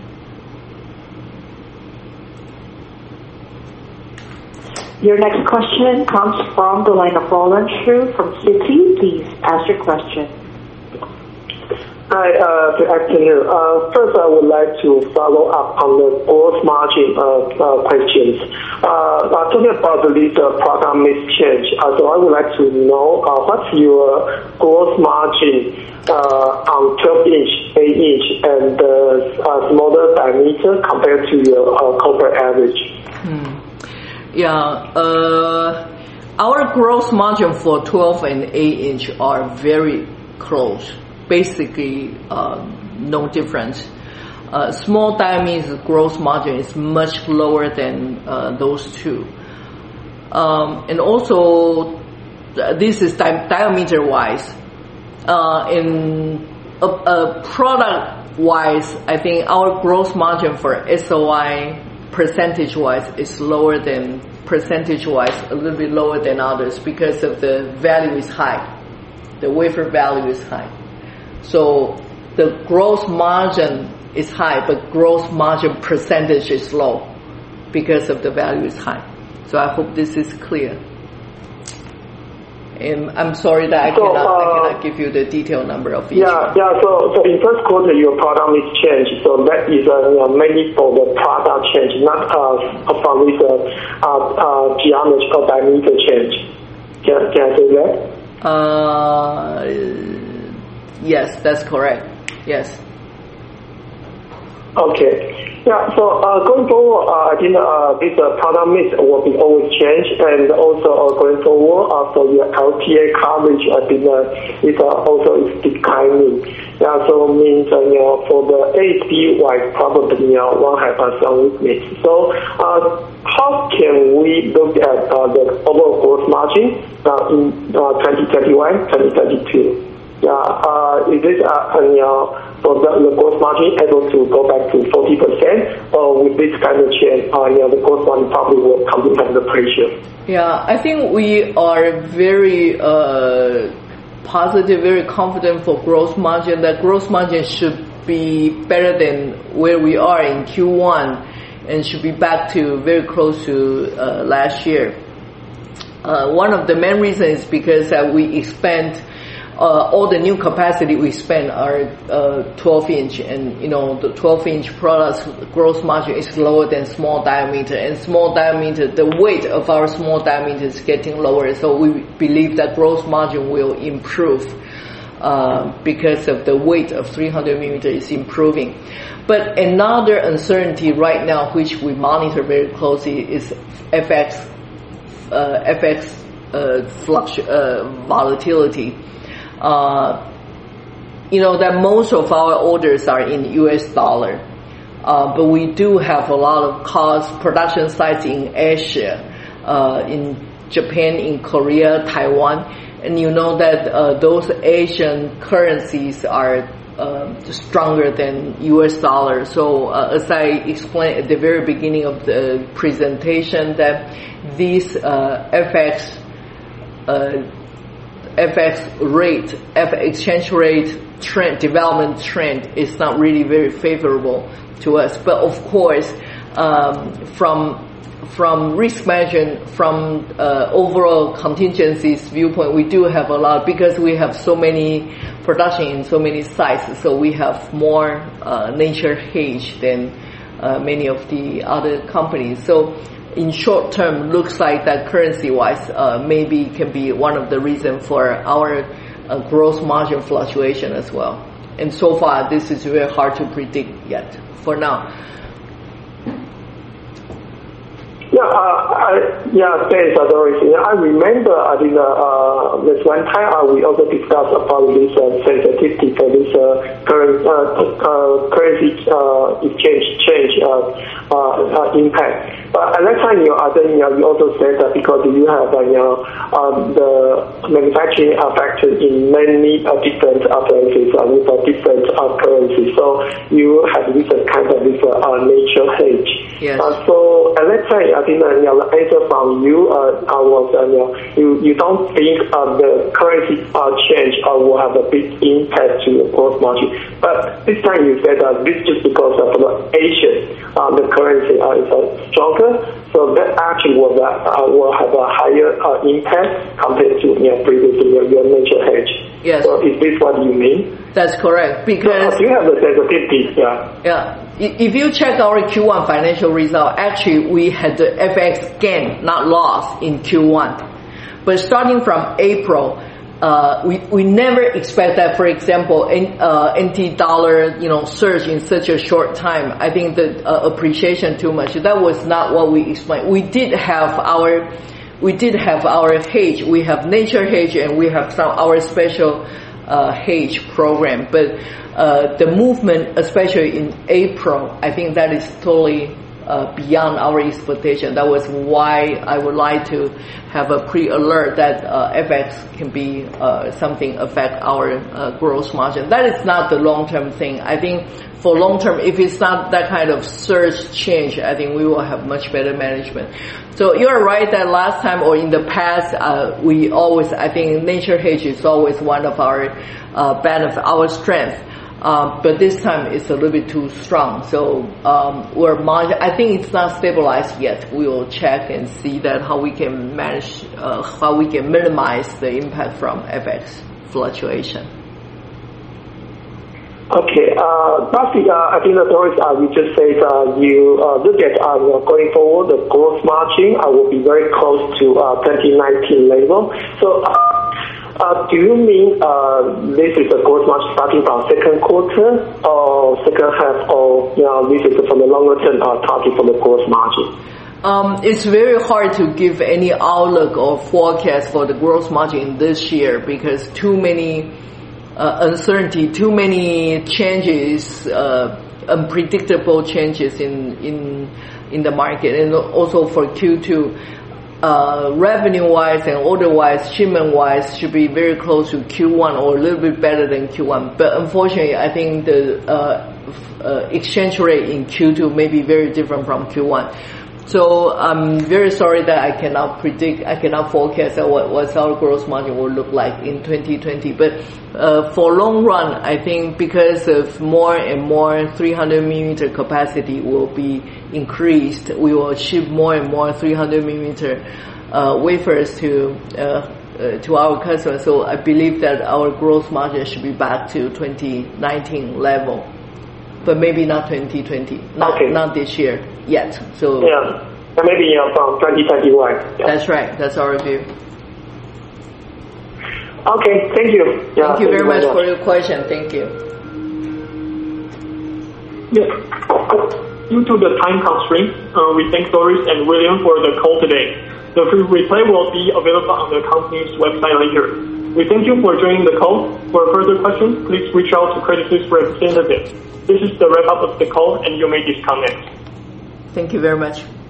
Your next question comes from the line of Roland Shu from Citi. Please ask your question. Hi, uh, good afternoon. Uh, first, I would like to follow up on the gross margin uh, uh, questions. Uh, uh, talking about this uh, product mix change, uh, so I would like to know uh, what's your gross margin uh, on twelve inch, eight inch, and uh, uh, smaller diameter compared to your uh, corporate average? Hmm. Yeah, uh, our gross margin for twelve and eight inch are very close. Basically, uh, no difference. Uh, small diameter gross margin is much lower than uh, those two. Um, and also, uh, this is di- diameter wise. Uh, in a, a product wise, I think our gross margin for S O I percentage-wise is lower than, percentage-wise, a little bit lower than others because of the value is high. The wafer value is high. So the gross margin is high, but gross margin percentage is low because of the value is high. So I hope this is clear. And I'm sorry that I so, cannot, uh, I cannot give you the detailed number of each. Yeah, yeah. So, so in first quarter, your product mix change. So that is uh, you know, mainly for the product change, not uh, from this uh, uh, geometry or diameter change. Can, can I say that? Uh, yes, that's correct. Yes. Okay. Yeah, so uh, going forward, uh, I think uh, this uh, product mix will be always changed, and also uh, going forward, uh, so your L T A coverage, I think uh, is uh, also is declining. Yeah, so means uh, you know for the A S P wise, probably you know one have uh, some weakness. So uh, how can we look at uh, the overall gross margin uh, in uh, twenty twenty-one, twenty twenty-two? Yeah, uh, is it uh, you know, for the, the gross margin able to go back to forty percent, or with this kind of change, uh, you know, the gross margin probably will come under pressure? Yeah, I think we are very uh, positive, very confident for gross margin. That gross margin should be better than where we are in Q one, and should be back to very close to uh, last year. Uh, one of the main reasons is because uh, we expand uh, all the new capacity we spend are uh, twelve inch, and you know the twelve inch products gross margin is lower than small diameter, and small diameter, the weight of our small diameter is getting lower, so we believe that gross margin will improve uh, because of the weight of three hundred millimeter is improving. But another uncertainty right now, which we monitor very closely, is F X, uh, F X uh, flux, uh, volatility. Uh, you know that most of our orders are in U S dollar, uh, but we do have a lot of cost production sites in Asia, uh, in Japan, in Korea, Taiwan, and you know that uh, those Asian currencies are Uh, stronger than U S dollar. So uh, as I explained at the very beginning of the presentation, that this uh, F X uh, F X rate, F exchange rate trend, development trend is not really very favorable to us. But of course, um, from from risk management, from uh, overall contingencies viewpoint, we do have a lot because we have so many production in so many sites, so we have more uh, nature hedge than uh, many of the other companies. So in short term, looks like that currency-wise uh, maybe can be one of the reasons for our uh, gross margin fluctuation as well. And so far, this is very hard to predict yet for now. Yeah, uh, I, yeah, thanks, uh, Doris. Yeah, I remember, I think, uh, uh, this one time uh, we also discussed about this uh, sensitivity for this uh, current, uh, uh, currency uh, exchange change uh, uh, uh, impact. But at that time, you know, I think, you know, you also said that because you have, uh, you know, um, the manufacturing uh, factory in many uh, different uh, places uh, with uh, different uh, currencies, so you have this uh, kind of this uh, uh, nature hedge. Yes. Uh, so at that time, I think uh, you know, the answer from you uh, uh, was uh, you, know, you you don't think uh, the currency uh, change uh, will have a big impact to your gross margin. But this time you said that uh, this just because of the Asian uh, the currency uh, is uh, stronger, so that actually will uh, will have a higher uh, impact compared to you know, previously your, your nature hedge. Yes. So is this what you mean? That's correct, because so, uh, you have the sensitivity. Yeah. Yeah. If you check our Q one financial result, actually we had the F X gain, not loss, in Q one. But starting from April, uh, we we never expect that. For example, N, uh, N T dollar, you know, surge in such a short time. I think the uh, appreciation too much. That was not what we explained. We did have our, we did have our hedge. We have nature hedge, and we have some our special uh, hedge program, but. Uh, the movement, especially in April, I think that is totally uh, beyond our expectation. That was why I would like to have a pre-alert that uh, F X can be uh, something affect our uh, gross margin. That is not the long-term thing. I think for long-term, if it's not that kind of surge change, I think we will have much better management. So you're right that last time or in the past, uh, we always, I think nature hedge is always one of our uh, benefit, our strength. Um, but this time it's a little bit too strong. So um, we're monitor- I think it's not stabilized yet. We will check and see that how we can manage, uh, how we can minimize the impact from F X fluctuation. Okay, uh, lastly, uh, I think that Doris, uh, you just said uh, you uh, look at uh, going forward, the gross margin uh, will be very close to uh, twenty nineteen level. So. Uh, Uh, do you mean uh, this is a gross margin starting from second quarter or second half, or you know, this is from the longer term uh, target for the gross margin? Um, it's very hard to give any outlook or forecast for the gross margin this year because too many uh, uncertainty, too many changes, uh, unpredictable changes in in in the market, and also for Q two. Uh, revenue-wise and order-wise, shipment-wise should be very close to Q one or a little bit better than Q one. But unfortunately, I think the uh, uh, exchange rate in Q two may be very different from Q one. So I'm very sorry that I cannot predict, I cannot forecast what, what our gross margin will look like in twenty twenty. But uh, for long run, I think because of more and more three hundred millimeter capacity will be increased, we will ship more and more three hundred millimeter uh, wafers to uh, uh, to our customers. So I believe that our gross margin should be back to twenty nineteen level, but maybe not twenty twenty, not Okay. not this year yet. So Yeah. And maybe uh, from twenty twenty-one. Yeah. that's right. That's our view. Okay, thank you. Yeah, Thank you very much for your question. Thank you. Yes. Due to the time constraint, uh, we thank Doris and William for the call today. The free replay will be available on the company's website later. We thank you for joining the call. For further questions, please reach out to Credit Suisse representative. This is the wrap up of the call, and you may disconnect. Thank you very much.